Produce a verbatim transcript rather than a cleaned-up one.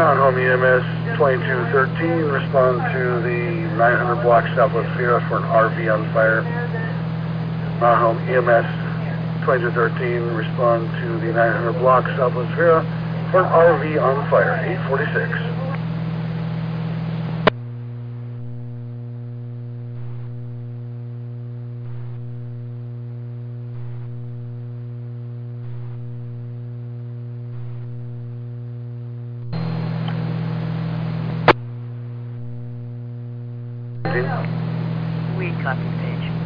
Mount Home E M S twenty-two thirteen, respond to the nine hundred block Southwest Vera for an R V on fire. Mount Home E M S twenty-two thirteen, respond to the nine hundred block Southwest Vera for an R V on fire, eight forty-six. We copy stage.